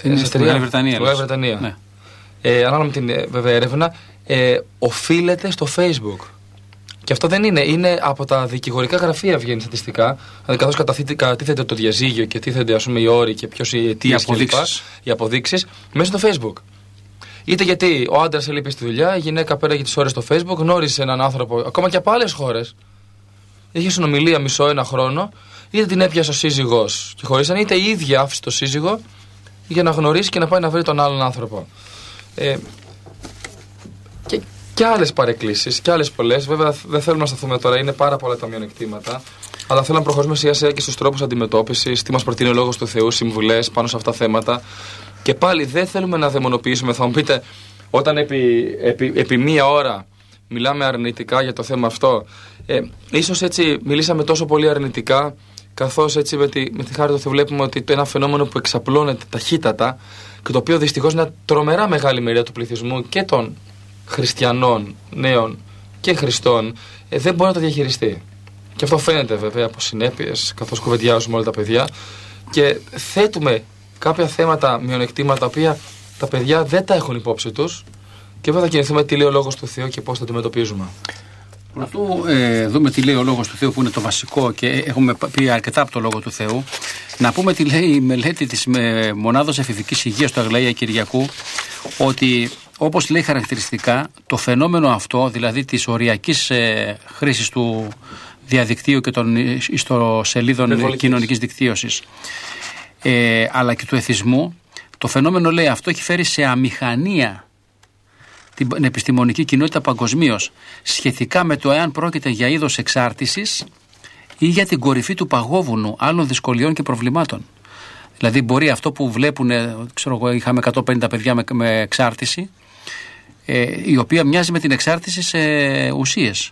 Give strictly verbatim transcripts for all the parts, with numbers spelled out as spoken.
είναι στη Μεγάλη Βρετανία. Μεγάλη Βρετανία. Ναι. Ε, ανάλογα με την βέβαια έρευνα, ε, οφείλεται στο Facebook. Και αυτό δεν είναι, είναι από τα δικηγορικά γραφεία βγαίνει στατιστικά. Δηλαδή, καθώς κατατίθεται το διαζύγιο και τίθενται ας πούμε, οι όροι και ποιος οι αιτίες και λοιπά, οι αποδείξεις, μέσα στο Facebook. Είτε γιατί ο άντρας έλειπε στη δουλειά, η γυναίκα πέραγε τις ώρες στο Facebook, γνώρισε έναν άνθρωπο, ακόμα και από άλλες χώρες. Είχε συνομιλία μισό ένα χρόνο, είτε την έπιασε ο σύζυγος και χωρίσαν, είτε η ίδια άφησε το σύζυγο για να γνωρίσει και να πάει να βρει τον άλλον άνθρωπο. Ε, και, και άλλες παρεκκλήσεις, και άλλες πολλές. Βέβαια δεν θέλουμε να σταθούμε τώρα, είναι πάρα πολλά τα μειονεκτήματα. Αλλά θέλω να προχωρήσουμε σιγά σιγά και στους τρόπους αντιμετώπισης, τι μας προτείνει ο Λόγος του Θεού, συμβουλές πάνω σε αυτά τα θέματα. Και πάλι δεν θέλουμε να δαιμονοποιήσουμε. Θα μου πείτε, όταν επί, επί, επί μία ώρα μιλάμε αρνητικά για το θέμα αυτό, ε, ίσως έτσι μιλήσαμε τόσο πολύ αρνητικά, καθώς έτσι με τη, με τη χάρη του Θεού βλέπουμε ότι το ένα φαινόμενο που εξαπλώνεται ταχύτατα και το οποίο δυστυχώς είναι τρομερά μεγάλη μερίδα του πληθυσμού και των χριστιανών, νέων και χριστών, ε, δεν μπορεί να το διαχειριστεί. Και αυτό φαίνεται βέβαια από συνέπειες, καθώς κουβεντιάζουμε όλα τα παιδιά και θέτουμε κάποια θέματα, μειονεκτήματα, τα οποία τα παιδιά δεν τα έχουν υπόψη τους και βέβαια θα κινηθούμε τι λέει ο Λόγος του Θεού και πώς θα αντιμετωπίζουμε. Πρωτού ε, δούμε τι λέει ο Λόγος του Θεού που είναι το βασικό και έχουμε πει αρκετά από το Λόγο του Θεού, να πούμε τι λέει η μελέτη της με Μονάδος Εφηβικής Υγείας του Αγλαία Κυριακού, ότι όπως λέει χαρακτηριστικά το φαινόμενο αυτό, δηλαδή της οριακής ε, χρήσης του διαδικτύου και των ιστοσελίδων κοινωνικής δικτύωσης, ε, αλλά και του εθισμού, το φαινόμενο λέει αυτό έχει φέρει σε αμηχανία την επιστημονική κοινότητα παγκοσμίως σχετικά με το εάν πρόκειται για είδος εξάρτησης ή για την κορυφή του παγόβουνου άλλων δυσκολιών και προβλημάτων. Δηλαδή μπορεί αυτό που βλέπουν, ξέρω εγώ, είχαμε εκατόν πενήντα παιδιά με, με εξάρτηση, ε, η οποία μοιάζει με την εξάρτηση σε ουσίες.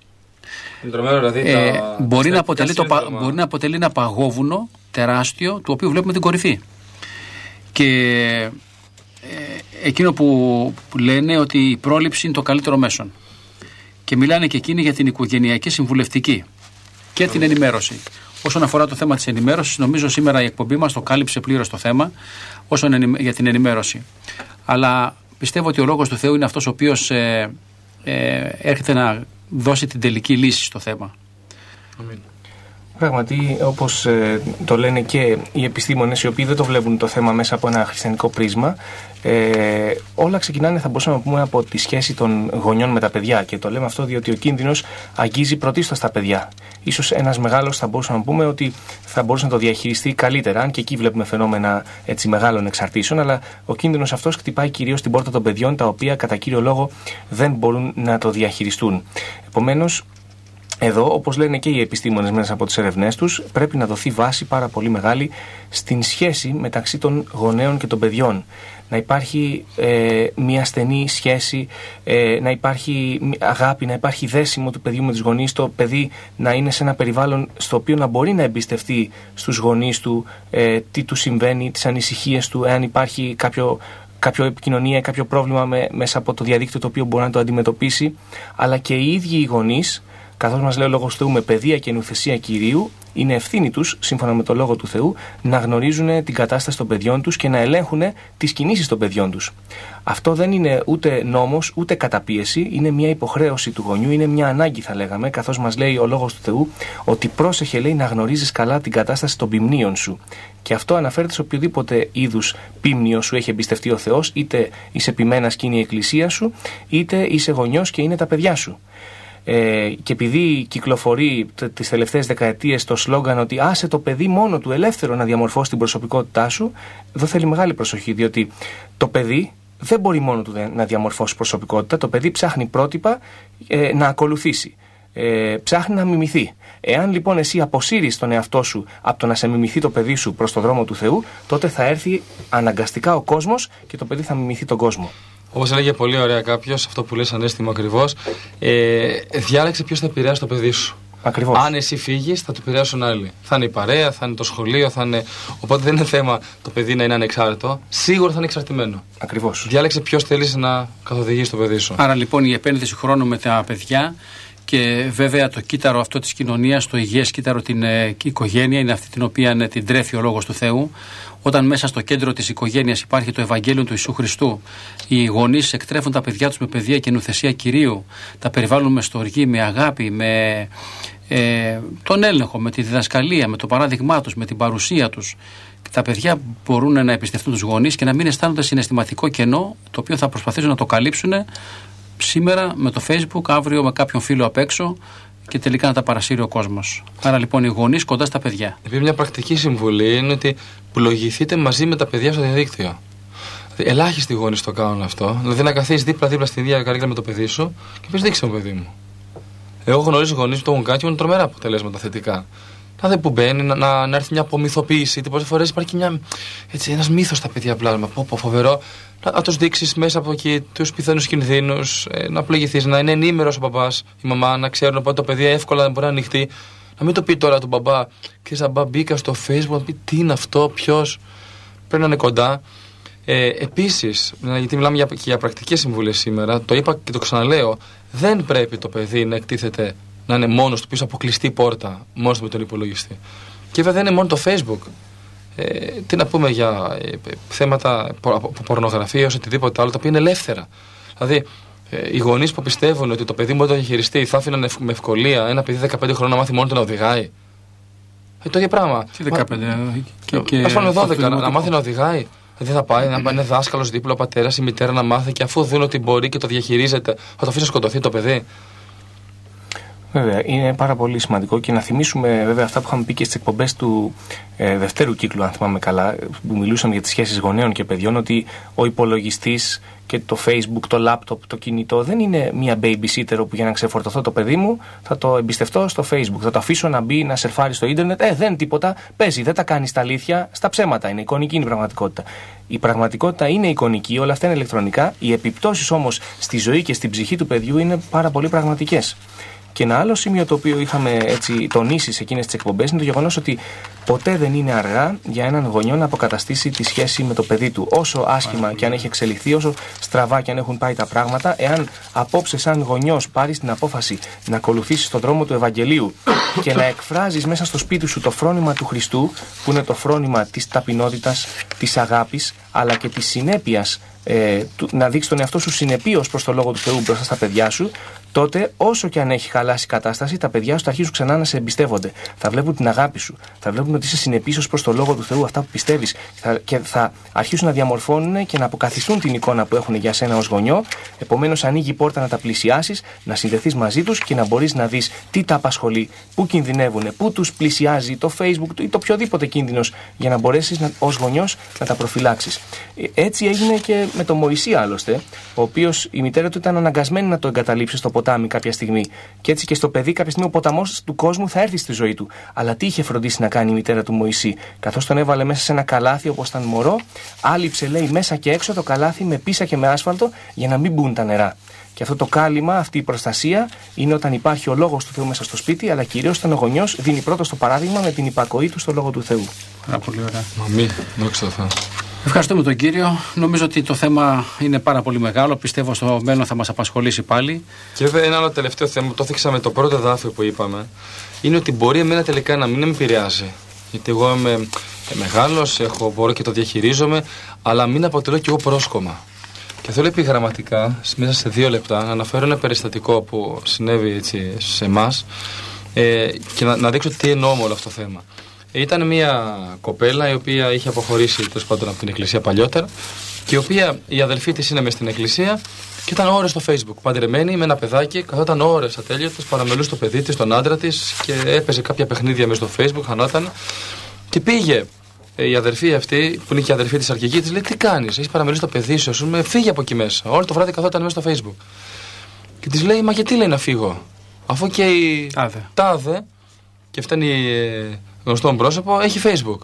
Δηλαδή, ε, τα... μπορεί, να αποτελεί το, μπορεί να αποτελεί ένα παγόβουνο τεράστιο, του οποίου βλέπουμε την κορυφή. Και ε, εκείνο που, που λένε ότι η πρόληψη είναι το καλύτερο μέσον. Και μιλάνε και εκείνοι για την οικογενειακή συμβουλευτική και την ενημέρωση. Όσον αφορά το θέμα της ενημέρωσης, νομίζω σήμερα η εκπομπή μας το κάλυψε πλήρως το θέμα όσον για την ενημέρωση. Αλλά πιστεύω ότι ο Λόγος του Θεού είναι αυτός ο οποίος ε, ε, έρχεται να δώσει την τελική λύση στο θέμα. Αμήν. Πράγματι, όπως ε, το λένε και οι επιστήμονες οι οποίοι δεν το βλέπουν το θέμα μέσα από ένα χριστιανικό πρίσμα, ε, όλα ξεκινάνε, θα μπορούσαμε να πούμε, από τη σχέση των γονιών με τα παιδιά. Και το λέμε αυτό διότι ο κίνδυνος αγγίζει πρωτίστως τα παιδιά. Ίσως ένας μεγάλος θα μπορούσαμε να πούμε ότι θα μπορούσε να το διαχειριστεί καλύτερα, αν και εκεί βλέπουμε φαινόμενα έτσι, μεγάλων εξαρτήσεων, αλλά ο κίνδυνος αυτός χτυπάει κυρίως την πόρτα των παιδιών, τα οποία κατά κύριο λόγο δεν μπορούν να το διαχειριστούν. Επομένως, εδώ, όπως λένε και οι επιστήμονες μέσα από τις ερευνές τους, πρέπει να δοθεί βάση πάρα πολύ μεγάλη στην σχέση μεταξύ των γονέων και των παιδιών. Να υπάρχει ε, μια στενή σχέση, ε, να υπάρχει αγάπη, να υπάρχει δέσιμο του παιδιού με τους γονείς, το παιδί να είναι σε ένα περιβάλλον στο οποίο να μπορεί να εμπιστευτεί στους γονείς του ε, τι του συμβαίνει, τις ανησυχίες του, εάν υπάρχει κάποιο... κάποιο επικοινωνία, κάποιο πρόβλημα με, μέσα από το διαδίκτυο το οποίο μπορεί να το αντιμετωπίσει, αλλά και οι ίδιοι οι γονείς, καθώς μας λέει ο Λόγος του Θεού, με παιδεία και νουθεσία Κυρίου, είναι ευθύνη τους, σύμφωνα με το Λόγο του Θεού, να γνωρίζουν την κατάσταση των παιδιών τους και να ελέγχουν τις κινήσεις των παιδιών τους. Αυτό δεν είναι ούτε νόμος, ούτε καταπίεση, είναι μια υποχρέωση του γονιού, είναι μια ανάγκη θα λέγαμε, καθώς μας λέει ο Λόγος του Θεού ότι πρόσεχε, λέει, να γνωρίζεις καλά την κατάσταση των πυμνίων σου. Και αυτό αναφέρεται σε οποιοδήποτε είδους πίμνιο σου έχει εμπιστευτεί ο Θεός, είτε είσαι ποιμένας και είναι η εκκλησία σου, είτε είσαι γονιός και είναι τα παιδιά σου. Ε, και επειδή κυκλοφορεί τις τελευταίες δεκαετίες το σλόγγαν ότι άσε το παιδί μόνο του ελεύθερο να διαμορφώσει την προσωπικότητά σου, εδώ θέλει μεγάλη προσοχή, διότι το παιδί δεν μπορεί μόνο του να διαμορφώσει προσωπικότητα, το παιδί ψάχνει πρότυπα ε, να ακολουθήσει, ε, ψάχνει να μιμηθεί. Εάν λοιπόν εσύ αποσύρεις τον εαυτό σου από το να σε μιμηθεί το παιδί σου προς τον δρόμο του Θεού, τότε θα έρθει αναγκαστικά ο κόσμος και το παιδί θα μιμηθεί τον κόσμο. Όπως έλεγε πολύ ωραία κάποιος, αυτό που λες ανέστημα ακριβώς, ε, διάλεξε ποιος θα επηρεάσει το παιδί σου. Ακριβώς. Αν εσύ φύγεις, θα το επηρεάσουν άλλοι. Θα είναι η παρέα, θα είναι το σχολείο, θα είναι. Οπότε δεν είναι θέμα το παιδί να είναι ανεξάρτητο. Σίγουρα θα είναι εξαρτημένο. Ακριβώς. Διάλεξε ποιος θέλεις να καθοδηγήσει το παιδί σου. Άρα λοιπόν η επένδυση χρόνου με τα παιδιά και βέβαια το κύτταρο αυτό της κοινωνίας, το υγιές κύτταρο, την ε, οικογένεια, είναι αυτή την οποία ε, την τρέφει ο Λόγος του Θεού. όταν μέσα στο κέντρο της οικογένειας υπάρχει το Ευαγγέλιο του Ιησού Χριστού, οι γονείς εκτρέφουν τα παιδιά τους με παιδεία και νουθεσία Κυρίου, τα περιβάλλουν με στοργή, με αγάπη, με ε, τον έλεγχο, με τη διδασκαλία, με το παράδειγμά τους, με την παρουσία τους. Τα παιδιά μπορούν να εμπιστευτούν τους γονείς και να μην αισθάνονται συναισθηματικό κενό, το οποίο θα προσπαθήσουν να το καλύψουν σήμερα με το Facebook, αύριο με κάποιον φίλο απ' έξω και τελικά να τα παρασύρει ο κόσμος. Άρα λοιπόν οι γονείς κοντά στα παιδιά. Επίσης, μια πρακτική συμβουλή είναι ότι πλοηγηθείτε μαζί με τα παιδιά στο διαδίκτυο. Ελάχιστοι γονείς το κάνουν αυτό. Δηλαδή να καθίσεις δίπλα-δίπλα στην ίδια καρέκλα με το παιδί σου και πες δείξε μου, παιδί μου. Εγώ γνωρίζω γονείς που το έχουν κάνει και έχουν τρομερά αποτελέσματα θετικά. Κάθε που μπαίνει να, να, να έρθει μια απομυθοποίηση. Πολλές φορές υπάρχει και ένας μύθος στα παιδιά πλάσμα. Πω, πω, φοβερό. Να, να τους δείξεις μέσα από εκεί τους πιθανούς κινδύνους, ε, να πληγηθείς, να είναι ενήμερος ο μπαμπάς, η μαμά, να ξέρουν ότι το παιδί εύκολα μπορεί να ανοιχτεί. Να μην το πει τώρα του μπαμπά, ξέρεις, μπαμπά, μπήκα στο Facebook, να πει τι είναι αυτό, ποιος. Πρέπει να είναι κοντά. Ε, Επίσης, γιατί μιλάμε για, και για πρακτικές συμβουλές σήμερα, το είπα και το ξαναλέω, δεν πρέπει το παιδί να εκτίθεται να είναι μόνος του πίσω από κλειστή πόρτα, μόνος του με τον υπολογιστή. Και βέβαια δεν είναι μόνο το Facebook. Ε, τι να πούμε για ε, θέματα από πορνογραφία, οτιδήποτε άλλο, τα οποία είναι ελεύθερα. Δηλαδή, ε, οι γονείς που πιστεύουν ότι το παιδί μπορεί να το διαχειριστεί, θα άφηναν με ευκολία ένα παιδί δεκαπέντε χρόνων να μάθει μόνο του να οδηγάει. Ε, το ίδιο πράγμα. Τι δεκαπέντε, και, και, ας πάμε δώδεκα, να, να μάθει να οδηγάει. Δεν θα πάει να είναι δάσκαλος δίπλα, ο πατέρας, η μητέρα να μάθει και αφού δουν ότι μπορεί και το διαχειρίζεται, θα το αφήσει να σκοτωθεί το παιδί. Βέβαια, είναι πάρα πολύ σημαντικό και να θυμίσουμε βέβαια αυτά που είχαμε πει και στις εκπομπές του ε, δευτέρου κύκλου, αν θυμάμαι καλά, που μιλούσαμε για τις σχέσεις γονέων και παιδιών, ότι ο υπολογιστής και το Facebook, το laptop, το κινητό δεν είναι μια babysitter όπου για να ξεφορτωθώ το παιδί μου θα το εμπιστευτώ στο Facebook, θα το αφήσω να μπει να σερφάρει στο ίντερνετ. Ε, δεν είναι τίποτα, παίζει, δεν τα κάνει στα αλήθεια, στα ψέματα είναι, εικονική είναι η πραγματικότητα. Η πραγματικότητα είναι εικονική, όλα αυτά είναι ηλεκτρονικά, οι επιπτώσεις όμως στη ζωή και στην ψυχή του παιδιού είναι πάρα πολύ πραγματικές. Και ένα άλλο σημείο το οποίο είχαμε έτσι τονίσει σε εκείνες τις εκπομπές είναι το γεγονός ότι ποτέ δεν είναι αργά για έναν γονιό να αποκαταστήσει τη σχέση με το παιδί του. Όσο άσχημα και αν έχει εξελιχθεί, όσο στραβά και αν έχουν πάει τα πράγματα, εάν απόψε σαν γονιός πάρεις την απόφαση να ακολουθήσεις τον δρόμο του Ευαγγελίου και να εκφράζεις μέσα στο σπίτι σου το φρόνημα του Χριστού, που είναι το φρόνημα της ταπεινότητας, της αγάπης, αλλά και της συνέπειας, ε, του, να δείξεις τον εαυτό σου συνεπείος προς το Λόγο του Θεού μπροστά στα παιδιά σου, τότε όσο και αν έχει χαλάσει η κατάσταση, τα παιδιά σου θα αρχίσουν ξανά να σε εμπιστεύονται. Θα βλέπουν την αγάπη σου, θα βλέπουν ότι είσαι συνεπής προς το Λόγο του Θεού, αυτά που πιστεύεις, θα, και θα αρχίσουν να διαμορφώνουν και να αποκαθιστούν την εικόνα που έχουν για σένα ως γονιό. Επομένως, ανοίγει η πόρτα να τα πλησιάσεις, να συνδεθείς μαζί τους και να μπορείς να δεις τι τα απασχολεί, πού κινδυνεύουν, πού τους πλησιάζει το Facebook ή το οποιοδήποτε κίνδυνος, για να μπορέσεις ως γονιός να τα προφυλάξεις. Έτσι έγινε και με τον Μωυσή άλλωστε, ο οποίος η μητέρα του ήταν αναγκασμένη να το εγκαταλείψει στο ποτάμι κάποια στιγμή. Και έτσι και στο παιδί, κάποια στιγμή ο ποταμός του κόσμου θα έρθει στη ζωή του. Αλλά τι είχε φροντίσει να κάνει η μητέρα του Μωυσή? Καθώς τον έβαλε μέσα σε ένα καλάθι όπως ήταν μωρό, άλυψε λέει μέσα και έξω το καλάθι με πίσα και με άσφαλτο για να μην μπουν τα νερά. Και αυτό το κάλυμα, αυτή η προστασία είναι όταν υπάρχει ο Λόγος του Θεού μέσα στο σπίτι, αλλά κυρίως όταν ο γονιός δίνει πρώτο το παράδειγμα με την υπακοή του στο Λόγο του Θεού. Πάρα πολύ ωραία. Μαμή, δόξα τω Θεώ. Ευχαριστούμε τον κύριο. Νομίζω ότι το θέμα είναι πάρα πολύ μεγάλο. Πιστεύω στο μέλλον θα μας απασχολήσει πάλι. Και βέβαια ένα άλλο τελευταίο θέμα που το έθιξα με το πρώτο εδάφιο που είπαμε, είναι ότι μπορεί εμένα τελικά να μην με επηρεάζει. Γιατί εγώ είμαι μεγάλος, έχω, μπορώ και το διαχειρίζομαι, αλλά μην αποτελώ κι εγώ πρόσκομα. Και θέλω επιγραμματικά, μέσα σε δύο λεπτά, να αναφέρω ένα περιστατικό που συνέβη έτσι σε εμάς ε, και να, να δείξω τι εννοώ με όλο αυτό το θέμα. Ήταν μια κοπέλα η οποία είχε αποχωρήσει τέλος πάντων από την εκκλησία παλιότερα και η οποία η αδελφή της είναι μες στην εκκλησία και ήταν ώρες στο Facebook. Παντρεμένη με ένα παιδάκι, καθόταν ώρες ατέλειωτες, παραμελούσε το παιδί της, τον άντρα της και έπαιζε κάποια παιχνίδια μέσα στο Facebook, χανόταν. Και πήγε η αδελφή αυτή, που είναι και η αδελφή της αρχική, της λέει: τι κάνεις, έχεις παραμελήσει το παιδί σου, με φύγει από εκεί μέσα. Όλο το βράδυ καθόταν μέσα στο Facebook. Και της λέει: μα γιατί λέει να φύγω, αφού και η τάδε, τάδε και φτάνει γνωστό πρόσωπο, έχει Facebook.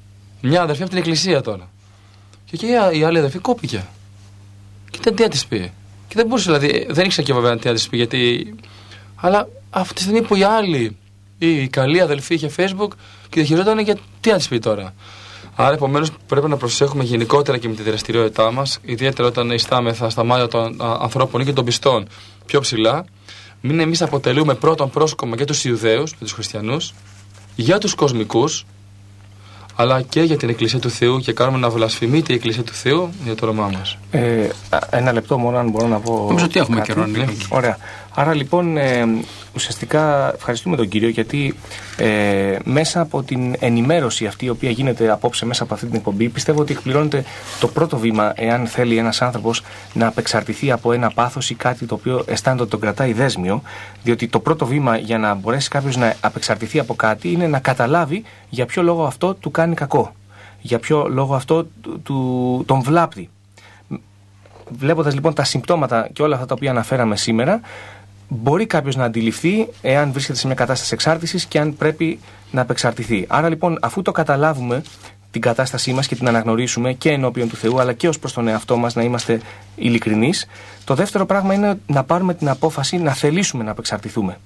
Μια αδερφή από την εκκλησία τώρα. Και εκεί η άλλη αδερφή κόπηκε. Και δεν τι να της πει. Και δεν μπορούσε, δηλαδή, δεν ήξερα και βέβαια τι να της πει, γιατί. Αλλά αυτή τη στιγμή που η άλλη, η καλή αδελφή είχε Facebook και διαχειριζόταν, για τι να της πει τώρα. Άρα, επομένως, πρέπει να προσέχουμε γενικότερα και με τη δραστηριότητά μας, ιδιαίτερα όταν ιστάμεθα στα μάτια των ανθρώπων ή και των πιστών πιο ψηλά. Μην εμείς αποτελούμε πρώτον πρόσκομα για τους Ιουδαίους, για τους χριστιανούς, για τους κοσμικούς, αλλά και για την Εκκλησία του Θεού και κάνουμε να βλασφημείται η Εκκλησία του Θεού για το όνομά μας. Ε, ένα λεπτό μόνο, αν μπορώ να πω. Νομίζω ότι έχουμε κάτι. καιρό. Ναι. Ωραία. Άρα λοιπόν ε, ουσιαστικά ευχαριστούμε τον Κύριο, γιατί ε, μέσα από την ενημέρωση αυτή η οποία γίνεται απόψε μέσα από αυτή την εκπομπή, πιστεύω ότι εκπληρώνεται το πρώτο βήμα, εάν θέλει ένας άνθρωπος να απεξαρτηθεί από ένα πάθος ή κάτι το οποίο αισθάνεται ότι τον κρατάει δέσμιο, διότι το πρώτο βήμα για να μπορέσει κάποιος να απεξαρτηθεί από κάτι είναι να καταλάβει για ποιο λόγο αυτό του κάνει κακό, για ποιο λόγο αυτό του, του, τον βλάπτει. Βλέποντας λοιπόν τα συμπτώματα και όλα αυτά τα οποία αναφέραμε σήμερα, μπορεί κάποιος να αντιληφθεί εάν βρίσκεται σε μια κατάσταση εξάρτησης και αν πρέπει να απεξαρτηθεί. Άρα λοιπόν, αφού το καταλάβουμε την κατάστασή μας και την αναγνωρίσουμε και ενώπιον του Θεού, αλλά και ως προς τον εαυτό μας να είμαστε ειλικρινείς, το δεύτερο πράγμα είναι να πάρουμε την απόφαση να θελήσουμε να απεξαρτηθούμε.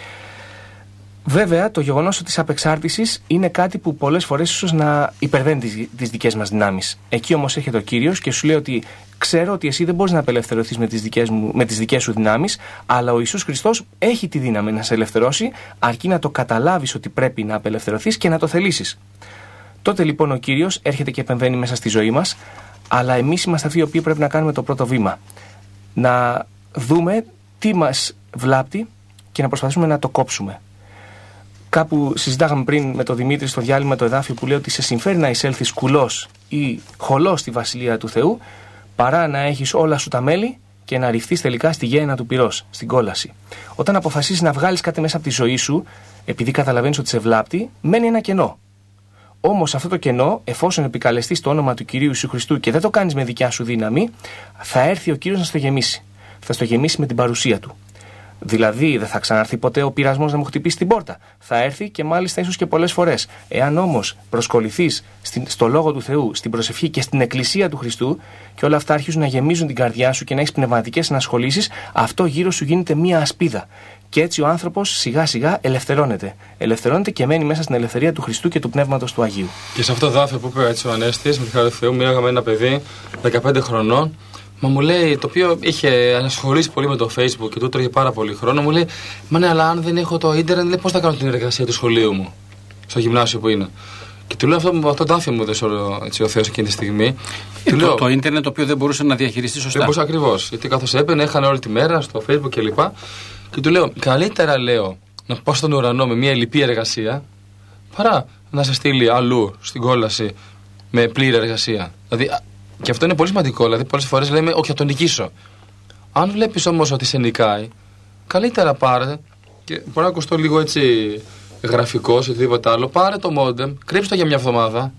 Βέβαια, το γεγονός της απεξάρτησης είναι κάτι που πολλές φορές ίσως να υπερβαίνει τις, τις δικές μας δυνάμεις. Εκεί όμως έρχεται ο Κύριος και σου λέει ότι ξέρω ότι εσύ δεν μπορείς να απελευθερωθείς με τις δικές, μου, με τις δικές σου δυνάμεις, αλλά ο Ιησούς Χριστός έχει τη δύναμη να σε ελευθερώσει, αρκεί να το καταλάβεις ότι πρέπει να απελευθερωθείς και να το θελήσεις. Τότε λοιπόν ο Κύριος έρχεται και επεμβαίνει μέσα στη ζωή μας, αλλά εμείς είμαστε αυτοί οι οποίοι πρέπει να κάνουμε το πρώτο βήμα. Να δούμε τι μας βλάπτει και να προσπαθήσουμε να το κόψουμε. Κάπου συζητάγαμε πριν με τον Δημήτρη στο διάλειμμα το εδάφιο που λέει ότι σε συμφέρει να εισέλθεις κουλός ή χολός στη Βασιλεία του Θεού, παρά να έχεις όλα σου τα μέλη και να ρηφθείς τελικά στη γέαινα του πυρός, στην κόλαση. Όταν αποφασίσεις να βγάλεις κάτι μέσα από τη ζωή σου, επειδή καταλαβαίνεις ότι σε βλάπτει, μένει ένα κενό. Όμως αυτό το κενό, εφόσον επικαλεστείς το όνομα του Κυρίου Ιησού Χριστού και δεν το κάνεις με δικιά σου δύναμη, θα έρθει ο Κύριος να στο γεμίσει. Θα στο γεμίσει με την παρουσία του. Δηλαδή, δεν θα ξαναρθεί ποτέ ο πειρασμός να μου χτυπήσει την πόρτα. Θα έρθει και μάλιστα ίσως και πολλές φορές. Εάν όμως προσκοληθείς στο λόγο του Θεού, στην προσευχή και στην Εκκλησία του Χριστού, και όλα αυτά αρχίζουν να γεμίζουν την καρδιά σου και να έχεις πνευματικές ενασχολήσεις, αυτό γύρω σου γίνεται μία ασπίδα. Και έτσι ο άνθρωπος σιγά σιγά ελευθερώνεται. Ελευθερώνεται και μένει μέσα στην ελευθερία του Χριστού και του Πνεύματος του Αγίου. Και σε αυτό το δάφιο που είπε έτσι ο Ανέστης, με τη χάρη του Θεού, μίλαγα με ένα παιδί δεκαπέντε χρονών. Μα μου λέει, το οποίο είχε ασχολήσει πολύ με το Facebook και του τρώγε πάρα πολύ χρόνο, μου λέει: Μα ναι, αλλά αν δεν έχω το ίντερνετ, λέει, πώς θα κάνω την εργασία του σχολείου μου, στο γυμνάσιο που είναι. Και του λέω: Αυτό, αυτό το άφημα μου δες ο Θεός εκείνη τη στιγμή. Ε, το, λέω, το ίντερνετ το οποίο δεν μπορούσε να διαχειριστεί σωστά. Δεν μπορούσε ακριβώς. Γιατί καθώς έπαιρνε, έχανε όλη τη μέρα στο Facebook κλπ. Και, και του λέω: Καλύτερα, λέω, να πάω στον ουρανό με μια λυπή εργασία, παρά να σε στείλει αλλού στην κόλαση με πλήρη εργασία. Δηλαδή, και αυτό είναι πολύ σημαντικό. Δηλαδή, πολλές φορές λέμε: Όχι, θα τον νικήσω. Αν βλέπεις όμως ότι σε νικάει, καλύτερα πάρε. Και μπορεί να ακουστώ λίγο έτσι γραφικό ή οτιδήποτε άλλο. Πάρε το μόντεμ, κρύψε το για μια εβδομάδα.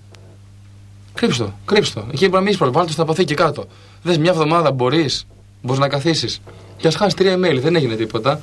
Κρύψε το, κρύψε το. Εκεί μπορεί να μην είσαι πρόβλημα. Βάλτε το στην αποθήκη κάτω. Δες, μια εβδομάδα μπορείς, μπορείς να καθίσεις. Και ας χάσεις τρία email, δεν έγινε τίποτα.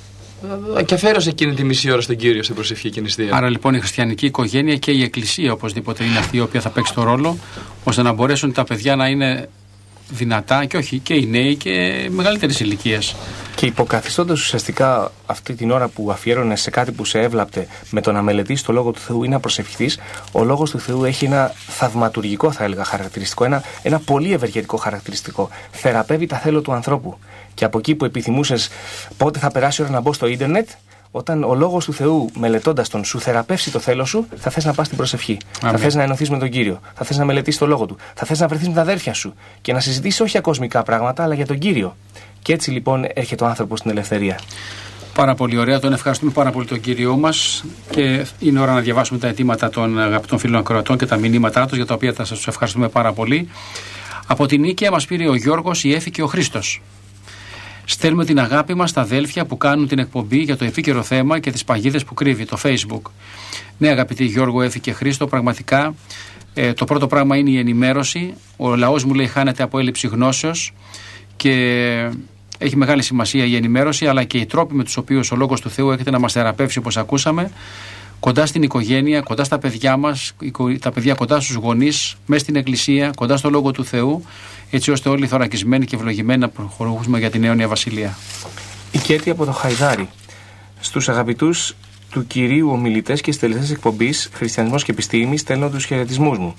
Και αφαίρωσε εκείνη τη μισή ώρα στον Κύριο στην προσευχή και νηστεία. Άρα λοιπόν η χριστιανική οικογένεια και η Εκκλησία οπωσδήποτε είναι αυτή η οποία θα παίξει το ρόλο, ώστε να μπορέσουν τα παιδιά να είναι δυνατά, και όχι και οι νέοι και μεγαλύτερης ηλικίας. Και υποκαθιστώντας ουσιαστικά αυτή την ώρα που αφιέρωνες σε κάτι που σε έβλαπτε με το να μελετήσεις το Λόγο του Θεού ή να προσευχηθείς, ο Λόγος του Θεού έχει ένα θαυματουργικό, θα έλεγα, χαρακτηριστικό, ένα, ένα πολύ ευεργετικό χαρακτηριστικό. Θεραπεύει τα θέλω του ανθρώπου. Και από εκεί που επιθυμούσες πότε θα περάσει η ώρα να μπω στο ίντερνετ, όταν ο Λόγος του Θεού, μελετώντας τον, σου θεραπεύσει το θέλω σου, θα θες να πας στην προσευχή. Αμήν. Θα θες να ενωθείς με τον Κύριο. Θα θες να μελετήσεις το Λόγο του. Θα θες να βρεθείς με τα αδέρφια σου και να συζητήσεις όχι για κοσμικά πράγματα, αλλά για τον Κύριο. Και έτσι λοιπόν έρχεται ο άνθρωπος στην ελευθερία. Πάρα πολύ ωραία. Τον ευχαριστούμε πάρα πολύ τον Κύριό μας. Και είναι ώρα να διαβάσουμε τα αιτήματα των αγαπητών φίλων ακροατών και τα μηνύματά τους, για τα οποία θα σας ευχαριστούμε πάρα πολύ. Από την Νίκαια μας πήρε ο Γιώργος, η Έφη και ο Χρήστος. Στέλνουμε την αγάπη μας στα αδέλφια που κάνουν την εκπομπή για το επίκαιρο θέμα και τις παγίδες που κρύβει, το Facebook. Ναι, αγαπητοί Γιώργο, Έφη και Χρήστο, πραγματικά ε, το πρώτο πράγμα είναι η ενημέρωση. Ο λαός μου λέει χάνεται από έλλειψη γνώσεως και έχει μεγάλη σημασία η ενημέρωση, αλλά και οι τρόποι με τους οποίους ο Λόγος του Θεού έρχεται να μας θεραπεύσει, όπως ακούσαμε, κοντά στην οικογένεια, κοντά στα παιδιά μας, τα παιδιά κοντά στους γονείς, μέσα στην Εκκλησία, κοντά στο Λόγο του Θεού, έτσι ώστε όλοι θωρακισμένοι και ευλογημένοι να προχωρούμε για την αιώνια Βασιλεία. Η Κέτη από το Χαϊδάρι. Στους αγαπητούς του Κυρίου ομιλητές και στελεστές εκπομπής Χριστιανισμός και Επιστήμη, στέλνω τους χαιρετισμούς μου.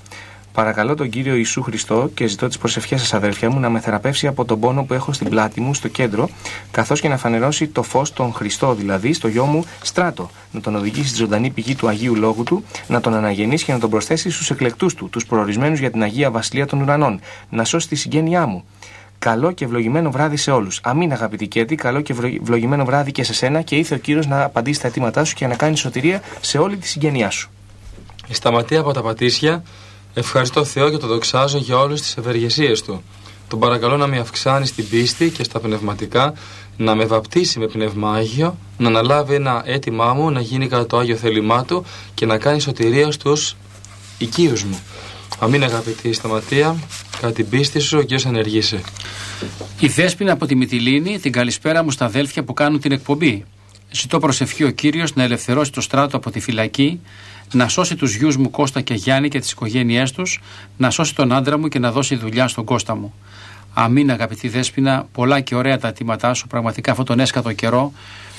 Παρακαλώ τον Κύριο Ιησού Χριστό και ζητώ τις προσευχές σας, αδέρφια μου, να με θεραπεύσει από τον πόνο που έχω στην πλάτη μου, στο κέντρο, καθώς και να φανερώσει το φως τον Χριστό, δηλαδή στο γιο μου Στράτο, να τον οδηγήσει στη ζωντανή πηγή του Αγίου Λόγου του, να τον αναγεννήσει και να τον προσθέσει στους εκλεκτούς του, τους προορισμένους για την Αγία Βασιλεία των Ουρανών, να σώσει τη συγγένειά μου. Καλό και ευλογημένο βράδυ σε όλους. Αμήν, αγαπητή Κέτη, καλό και ευλογημένο βράδυ και σε σένα, και ήρθε ο Κύριος να απαντήσει τα αιτήματά σου και να κάνει σωτηρία σε όλη τη συγγένειά σου. Η Σταματία από τα Πατήσια. Ευχαριστώ Θεό και το δοξάζω για όλες τις ευεργεσίες Του. Τον παρακαλώ να με αυξάνει στην πίστη και στα πνευματικά, να με βαπτίσει με πνεύμα Άγιο, να αναλάβει ένα αίτημά μου, να γίνει κατά το Άγιο θέλημά Του και να κάνει σωτηρία στους οικείους μου. Αμήν, αγαπητή Σταματία, κατά την πίστη σου ο Κύριος ενεργήσει. Η Δέσποινα από τη Μυτιλήνη, την καλησπέρα μου στα αδέλφια που κάνουν την εκπομπή. Ζητώ προσευχή ο Κύριος να ελευθερώσει το Στράτο από τη φυλακή, να σώσει τους γιους μου Κώστα και Γιάννη και τις οικογένειές τους, να σώσει τον άντρα μου και να δώσει δουλειά στον Κώστα μου. Αμήν, αγαπητή Δέσποινα, πολλά και ωραία τα αιτήματά σου, πραγματικά αυτόν τον έσκατο καιρό.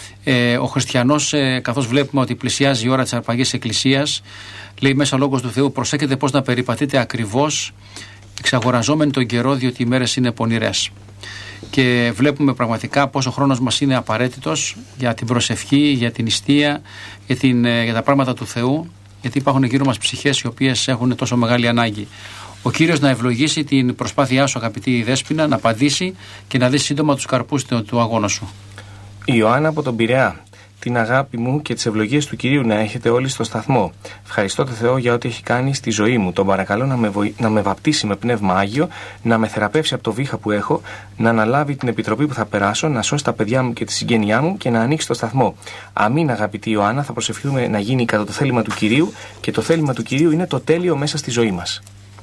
Ε, ο χριστιανός, ε, καθώς βλέπουμε ότι πλησιάζει η ώρα της αρπαγής εκκλησίας, λέει μέσα ο Λόγος του Θεού, προσέχετε πώς να περιπατείτε ακριβώς, εξαγοραζόμενοι τον καιρό, διότι οι μέρες είναι πονηρές. Και βλέπουμε πραγματικά πόσο χρόνος μας είναι απαραίτητος για την προσευχή, για την νηστεία, για, την, για τα πράγματα του Θεού, γιατί υπάρχουν γύρω μας ψυχές οι οποίες έχουν τόσο μεγάλη ανάγκη. Ο Κύριος να ευλογήσει την προσπάθειά σου, αγαπητή Δέσποινα, να απαντήσει και να δει σύντομα τους καρπούς του, του αγώνα σου. Η Ιωάννα από τον Πειραιά. Την αγάπη μου και τις ευλογίες του Κυρίου να έχετε όλοι στο σταθμό. Ευχαριστώ τον Θεό για ό,τι έχει κάνει στη ζωή μου. Τον παρακαλώ να με, βοη... να με βαπτίσει με πνεύμα Άγιο, να με θεραπεύσει από το βήχα που έχω, να αναλάβει την επιτροπή που θα περάσω, να σώσει τα παιδιά μου και τη συγγένειά μου και να ανοίξει το σταθμό. Αμήν, αγαπητή Ιωάννα, θα προσευχηθούμε να γίνει κατά το θέλημα του Κυρίου, και το θέλημα του Κυρίου είναι το τέλειο μέσα στη ζωή μας.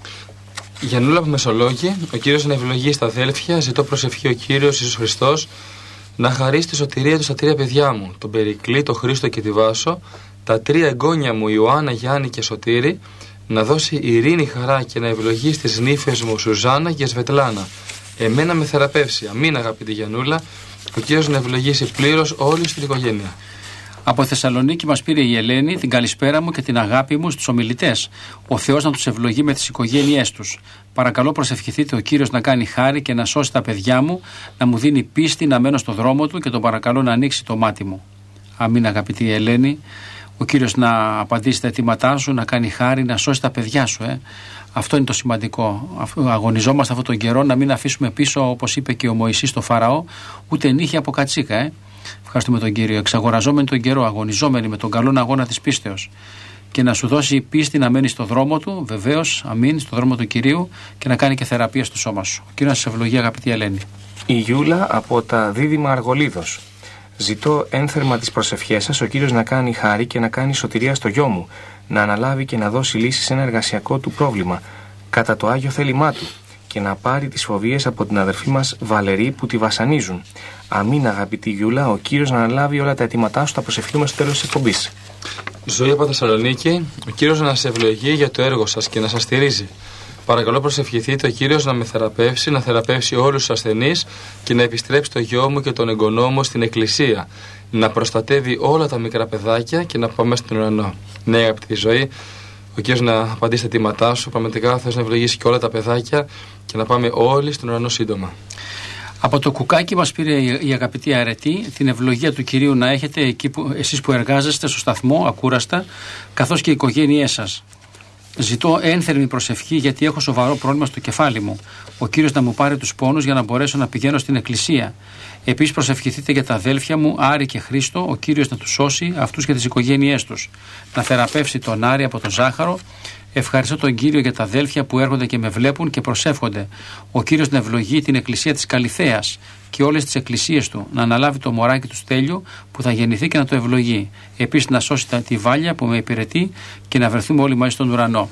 Γιαννούλα από Μεσολόγγι, ο Κύριος να ευλογεί στα αδέλφια, ζητώ προσευχή ο Κύριος Ιησούς Χριστός να χαρίσει τη σωτηρία του στα τρία παιδιά μου, τον Περικλή, τον Χρήστο και τη Βάσο, τα τρία εγγόνια μου, Ιωάννα, Γιάννη και Σωτήρη, να δώσει ειρήνη, χαρά και να ευλογεί στις νύφες μου, Σουζάννα και Σβετλάνα. Εμένα με θεραπεύσει. Αμήν, αγαπητή Γιαννούλα, ο Κύριος να ευλογήσει πλήρως όλη την οικογένεια. Από Θεσσαλονίκη μας πήρε η Ελένη, την καλησπέρα μου και την αγάπη μου στους ομιλητές. Ο Θεός να τους ευλογεί με τις οικογένειές τους. Παρακαλώ προσευχηθείτε ο Κύριος να κάνει χάρη και να σώσει τα παιδιά μου, να μου δίνει πίστη να μένω στο δρόμο του και τον παρακαλώ να ανοίξει το μάτι μου. Αμήν, αγαπητή Ελένη. Ο Κύριος να απαντήσει τα αιτήματά σου, να κάνει χάρη, να σώσει τα παιδιά σου. Ε. Αυτό είναι το σημαντικό. Αγωνιζόμαστε αυτόν τον καιρό να μην αφήσουμε πίσω, όπως είπε και ο Μωυσής στο Φαραώ, ούτε νύχια από κατσίκα. Ε. Ευχαριστούμε τον Κύριο. Εξαγοραζόμενοι τον καιρό, αγωνιζόμενοι με τον καλόν αγώνα της πίστεως. Και να σου δώσει πίστη να μένει στο δρόμο του, βεβαίως, αμήν, στο δρόμο του Κυρίου, και να κάνει και θεραπεία στο σώμα σου. Ο Κύριος να σας ευλογεί, αγαπητή Ελένη. Η Γιούλα από τα Δίδυμα Αργολίδος. Ζητώ ένθερμα τις προσευχές σας, ο Κύριος να κάνει χάρη και να κάνει σωτηρία στο γιο μου, να αναλάβει και να δώσει λύση σε ένα εργασιακό του πρόβλημα, κατά το Άγιο θέλημά του, και να πάρει τις φοβίες από την αδερφή μας Βαλερή που τη βασανίζουν. Αμήν, αγαπητή Γιούλα, ο Κύριος να αναλάβει όλα τα αιτήματά σου, θα προσευχηθούμε στο τέλος της εκπομπής. Ζωή από Θεσσαλονίκη, ο Κύριος να σε ευλογεί για το έργο σας και να σας στηρίζει. Παρακαλώ προσευχηθείτε ο Κύριος να με θεραπεύσει, να θεραπεύσει όλους τους ασθενείς και να επιστρέψει το γιο μου και τον εγγονό μου στην εκκλησία. Να προστατεύει όλα τα μικρά παιδάκια και να πάμε στον ουρανό. Ναι, αγαπητή Ζωή, ο Κύριος να απαντήσει τα αιτήματά σου. Πραγματικά θες να ευλογήσει και όλα τα παιδάκια και να πάμε όλοι στον ουρανό σύντομα. Από το κουκάκι μας πήρε η αγαπητή Αρετή, την ευλογία του Κυρίου να έχετε εκεί που, εσείς που εργάζεστε στο σταθμό ακούραστα, καθώς και οι οικογένειές σας. Ζητώ ένθερμη προσευχή γιατί έχω σοβαρό πρόβλημα στο κεφάλι μου. Ο Κύριος να μου πάρει τους πόνους για να μπορέσω να πηγαίνω στην εκκλησία. Επίσης προσευχηθείτε για τα αδέλφια μου Άρη και Χρήστο, ο Κύριος να τους σώσει αυτούς και τις οικογένειές τους. Να θεραπεύσει τον Άρη από τον ζάχαρο. Ευχαριστώ τον Κύριο για τα αδέλφια που έρχονται και με βλέπουν και προσεύχονται. Ο Κύριος να ευλογεί την εκκλησία της Καλιθέας και όλες τις εκκλησίες του, να αναλάβει το μωράκι του Στέλιου που θα γεννηθεί και να το ευλογεί. Επίσης να σώσει τη Βάλια που με υπηρετεί και να βρεθούμε όλοι μαζί στον ουρανό.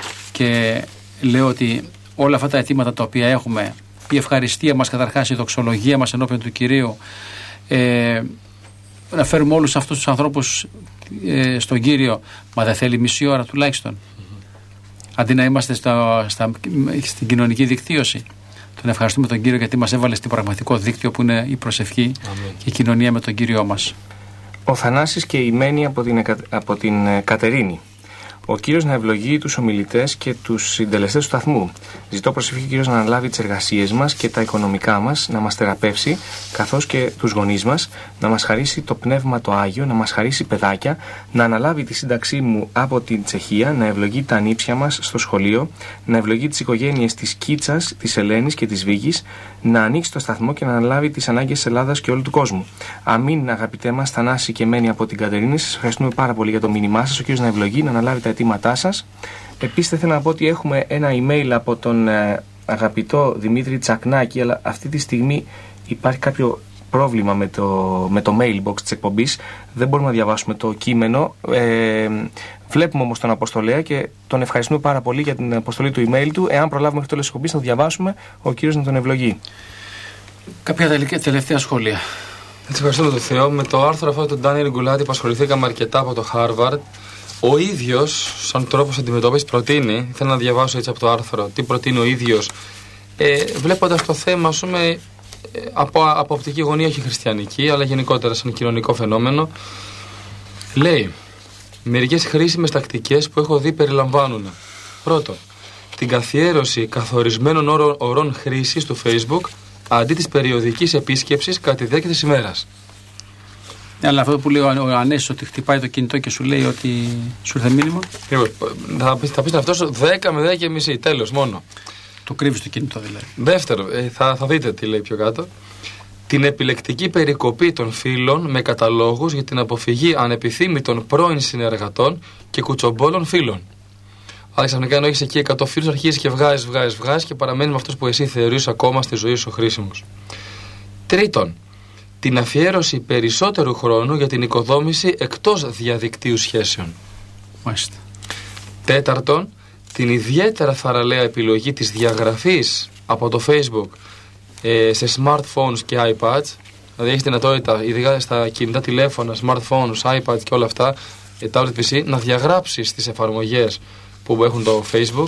Και λέω ότι όλα αυτά τα αιτήματα τα οποία έχουμε, η ευχαριστία μας καταρχάς, η δοξολογία μας ενώπιον του Κυρίου, ε, να φέρουμε όλους αυτούς τους ανθρώπους ε, στον Κύριο, μα δεν θέλει μισή ώρα τουλάχιστον. Αντί να είμαστε στα, στα, στην κοινωνική δικτύωση. Τον ευχαριστούμε τον Κύριο γιατί μας έβαλε στην πραγματικό δίκτυο που είναι η προσευχή Αμήν. Και η κοινωνία με τον Κύριό μας. Ο Θανάσης και η Μένη από την, από την Κατερίνη. Ο κύριος να ευλογεί τους ομιλητές και τους συντελεστές του σταθμού. Ζητώ προσευχή ο κύριος να αναλάβει τις εργασίες μας και τα οικονομικά μας, να μας θεραπεύσει, καθώς και τους γονείς μας, να μας χαρίσει το πνεύμα το Άγιο, να μας χαρίσει παιδάκια, να αναλάβει τη σύνταξή μου από την Τσεχία, να ευλογεί τα ανήψια μας στο σχολείο, να ευλογεί τις οικογένειες της Κίτσας, της Ελένης και της Βίγης, να ανοίξει το σταθμό και να αναλάβει τις ανάγκες της Ελλάδας και όλου του κόσμου. Αμήν, αγαπητέ μας, Θανάση και Μένη από την Κατερίνη. Σας ευχαριστούμε πάρα πολύ για το μήνυμά σας. Ο κύριος να ευλογεί, να αναλάβει τα αιτήματά σας. Επίσης, θα ήθελα να πω ότι έχουμε ένα email από τον ε, αγαπητό Δημήτρη Τσακνάκη, αλλά αυτή τη στιγμή υπάρχει κάποιο πρόβλημα με το, με το mailbox της εκπομπής. Δεν μπορούμε να διαβάσουμε το κείμενο. Ε, βλέπουμε όμως τον Αποστολέα και τον ευχαριστούμε πάρα πολύ για την αποστολή του email του. Εάν προλάβουμε μέχρι το τέλος της εκπομπής, θα το διαβάσουμε. Ο κύριος να τον ευλογεί. Κάποια τελευταία σχόλια. Έτσι, ευχαριστούμε τον Θεό. Με το άρθρο αυτό του Ντάνιελ Γκουλάτη που ασχοληθήκαμε αρκετά από το Harvard, ο ίδιος, σαν τρόπος αντιμετώπισης, προτείνει, θέλω να διαβάσω έτσι από το άρθρο, τι προτείνει ο ίδιος, ε, βλέποντας το θέμα, ας πούμε, από, από οπτική γωνία, όχι χριστιανική, αλλά γενικότερα σαν κοινωνικό φαινόμενο, λέει: μερικές χρήσιμες τακτικές που έχω δει περιλαμβάνουν. Πρώτον, την καθιέρωση καθορισμένων όρων, ορών χρήσης του Facebook αντί της περιοδικής επίσκεψης κατά τη διάρκεια της ημέρας. Αλλά αυτό που λέει ο Ανέσης, ότι χτυπάει το κινητό και σου λέει ότι σου ήρθε μήνυμα. Θα πεις, θα πεις αυτός δέκα με δέκα και μισή, τέλος μόνο. Το κρύβεις το κινητό δηλαδή. Δεύτερο, ε, θα, θα δείτε τι λέει πιο κάτω. Την επιλεκτική περικοπή των φύλων με καταλόγους για την αποφυγή ανεπιθύμητων πρώην συνεργατών και κουτσομπόλων φύλων. Αλλά ξαφνικά ενώ έχεις εκεί εκατό φίλους, αρχίζεις και βγάζεις, βγάζεις, βγάζεις και παραμένεις με αυτούς που εσύ θεωρείς ακόμα στη ζωή σου χρήσιμους. Τρίτον, την αφιέρωση περισσότερου χρόνου για την οικοδόμηση εκτός διαδικτύου σχέσεων. Μάλιστα. Τέταρτον, την ιδιαίτερα θαραλέα επιλογή της διαγραφής από το Facebook ε, σε smartphones και iPads. Δηλαδή έχεις δυνατότητα, ειδικά στα κινητά τηλέφωνα, smartphones, iPads και όλα αυτά, ε, tablet πι σι, να διαγράψεις τις εφαρμογές που έχουν το Facebook.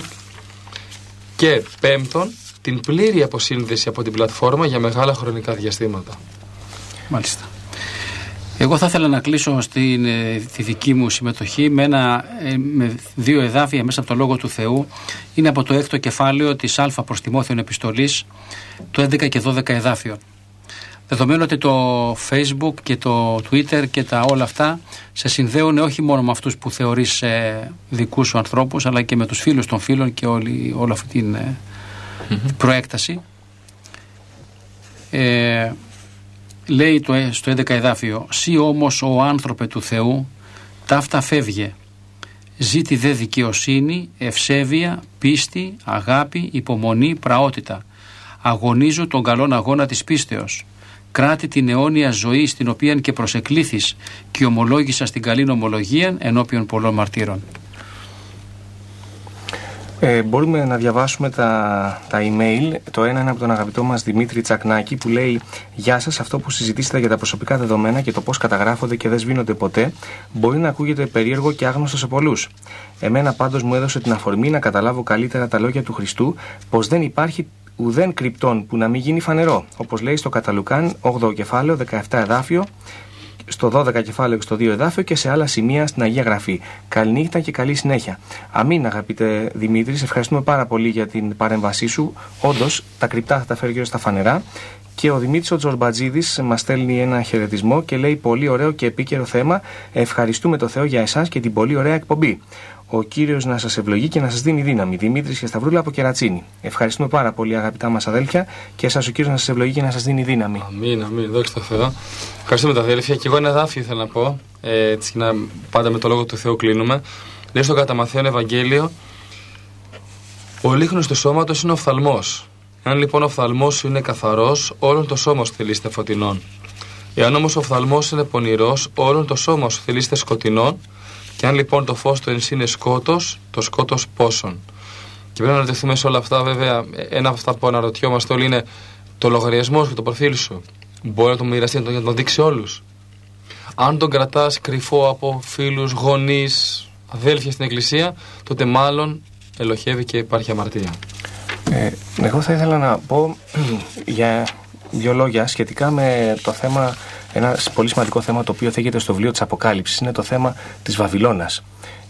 Και πέμπτον, την πλήρη αποσύνδεση από την πλατφόρμα για μεγάλα χρονικά διαστήματα. Μάλιστα. Εγώ θα ήθελα να κλείσω στην, τη δική μου συμμετοχή με, ένα, με δύο εδάφια μέσα από το Λόγο του Θεού. Είναι από το έκτο κεφάλαιο της Α προς Τιμόθεον επιστολής, το έντεκα και δώδεκα εδάφιο. Δεδομένου ότι το Facebook και το Twitter και τα όλα αυτά σε συνδέουν όχι μόνο με αυτούς που θεωρείς ε, δικούς σου ανθρώπους, αλλά και με τους φίλους των φίλων και όλη, όλη αυτή την ε, mm-hmm. προέκταση. Ε, λέει το, στο έντεκα εδάφιο: «Σύ όμως ο άνθρωπε του Θεού, ταύτα φεύγε, ζήτη δε δικαιοσύνη, ευσέβεια, πίστη, αγάπη, υπομονή, πραότητα. Αγωνίζω τον καλόν αγώνα της πίστεως. Κράτη την αιώνια ζωή στην οποία και προσεκλήθης και ομολόγησα στην καλήν ομολογία ενώπιον πολλών μαρτύρων». Ε, μπορούμε να διαβάσουμε τα, τα email. Το ένα είναι από τον αγαπητό μας Δημήτρη Τσακνάκη που λέει: «Γεια σας, αυτό που συζητήσατε για τα προσωπικά δεδομένα και το πώς καταγράφονται και δεν σβήνονται ποτέ μπορεί να ακούγεται περίεργο και άγνωστο σε πολλούς. Εμένα πάντως μου έδωσε την αφορμή να καταλάβω καλύτερα τα λόγια του Χριστού, πως δεν υπάρχει ουδέν κρυπτόν που να μην γίνει φανερό, όπως λέει στο Καταλουκάν όγδοο κεφάλαιο δεκαεπτά εδάφιο, στο δώδεκα κεφάλαιο και στο δύο εδάφιο και σε άλλα σημεία στην Αγία Γραφή. Καληνύχτα και καλή συνέχεια». Αμήν, αγαπητέ Δημήτρη, σε ευχαριστούμε πάρα πολύ για την παρέμβασή σου. Όντως, τα κρυπτά θα τα φέρει γύρω στα φανερά. Και ο Δημήτρης ο Τζορμπατζίδης μας στέλνει ένα χαιρετισμό και λέει: «Πολύ ωραίο και επίκαιρο θέμα. Ευχαριστούμε το Θεό για εσάς και την πολύ ωραία εκπομπή. Ο Κύριος να σας ευλογεί και να σας δίνει δύναμη». Δημήτρης και Σταυρούλα από Κερατσίνη. Ευχαριστούμε πάρα πολύ, αγαπητά μας αδέλφια, και εσάς ο Κύριος να σας ευλογεί και να σας δίνει δύναμη. Αμήν, αμήν, δόξα τω Θεώ. Ευχαριστούμε τα αδέλφια. Και εγώ ένα εδάφιο ήθελα να πω. Ε, έτσι, να, πάντα με το Λόγο του Θεού κλείνουμε. Λέει στο κατά Μαθαίον Ευαγγέλιο: «Ο λίχνος του σώματος είναι ο οφθαλμός. Εάν λοιπόν ο οφθαλμός σου είναι καθαρός, όλον το σώμα σου θελείστε φωτεινών. Εάν όμως ο οφθαλμός είναι πονηρός, όλον το σώμα σου θελείστε σκοτεινών. Και αν λοιπόν το φως του ενσύ είναι σκότος, το σκότος πόσον». Και πρέπει να ρωτηθούμε σε όλα αυτά, βέβαια, ένα από αυτά που αναρωτιόμαστε όλοι είναι το λογαριασμό σου και το προφίλ σου. Μπορεί να το μοιραστεί, να το δείξει όλους. Αν τον κρατάς κρυφό από φίλους, γονείς, αδέλφια στην εκκλησία, τότε μάλλον ελοχεύει και υπάρχει αμαρτία. Ε, εγώ θα ήθελα να πω για δύο λόγια σχετικά με το θέμα, ένα πολύ σημαντικό θέμα το οποίο θίγεται στο βιβλίο της Αποκάλυψης. Είναι το θέμα της Βαβυλώνας,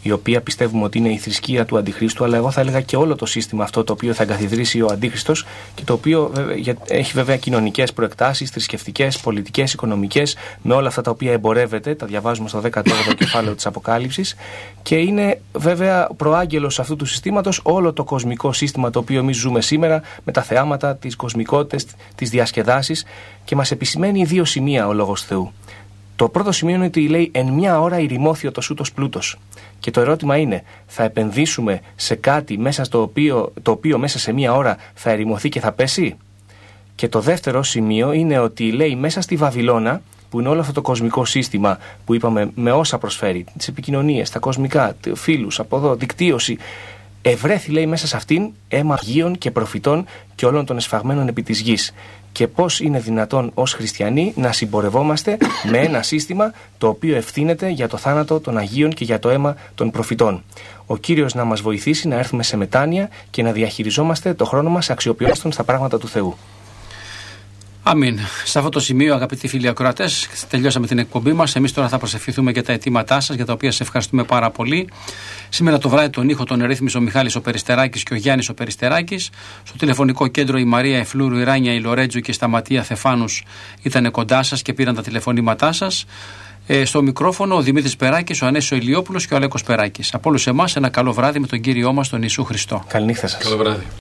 η οποία πιστεύουμε ότι είναι η θρησκεία του Αντιχρίστου, αλλά εγώ θα έλεγα και όλο το σύστημα αυτό το οποίο θα εγκαθιδρύσει ο Αντίχριστος και το οποίο έχει βέβαια κοινωνικές προεκτάσεις, θρησκευτικές, πολιτικές, οικονομικές, με όλα αυτά τα οποία εμπορεύεται, τα διαβάζουμε στο δέκατο όγδοο κεφάλαιο της Αποκάλυψης, και είναι βέβαια προάγγελος αυτού του συστήματος όλο το κοσμικό σύστημα το οποίο εμείς ζούμε σήμερα, με τα θεάματα, τις κοσμικότητες, τις διασκεδάσεις, και μας επισημαίνει δύο σημεία ο Λόγος Θεού. Το πρώτο σημείο είναι ότι λέει «εν μια ώρα ηρημώθη ο τοσούτος πλούτος». Και το ερώτημα είναι, θα επενδύσουμε σε κάτι μέσα στο οποίο, το οποίο μέσα σε μια ώρα θα ερημωθεί και θα πέσει? Και το δεύτερο σημείο είναι ότι λέει μέσα στη Βαβυλώνα, που είναι όλο αυτό το κοσμικό σύστημα που είπαμε με όσα προσφέρει, τις επικοινωνίες, τα κοσμικά, φίλους, από εδώ, δικτύωση, ευρέθη λέει μέσα σε αυτήν αίμα Αγίων και προφητών και όλων των εσφαγμένων επί της γης. Και πώς είναι δυνατόν ως χριστιανοί να συμπορευόμαστε με ένα σύστημα το οποίο ευθύνεται για το θάνατο των Αγίων και για το αίμα των προφητών. Ο Κύριος να μας βοηθήσει να έρθουμε σε μετάνοια και να διαχειριζόμαστε το χρόνο μας αξιοποιώντας τον στα πράγματα του Θεού. Αμήν. Σε αυτό το σημείο, αγαπητοί φίλοι ακροατές, τελειώσαμε την εκπομπή μας. Εμείς τώρα θα προσευχηθούμε για τα αιτήματά σας, για τα οποία σε ευχαριστούμε πάρα πολύ. Σήμερα το βράδυ τον ήχο τον ερρύθμισε ο Μιχάλης ο Περιστεράκης και ο Γιάννης ο Περιστεράκης. Στο τηλεφωνικό κέντρο η Μαρία Εφλούρου, η Ράνια, η Λορέτζου και η Σταματία Θεφάνους ήταν κοντά σας και πήραν τα τηλεφωνήματά σας. Ε, στο μικρόφωνο ο Δημήτρης Περάκης, ο Ανέσης ο Ηλιόπουλος και ο Αλέκος Περάκης. Από όλους εμάς ένα καλό βράδυ με τον Κύριό μας τον Ιησού Χριστό. Καληνύχτα σας. Καλό βράδυ.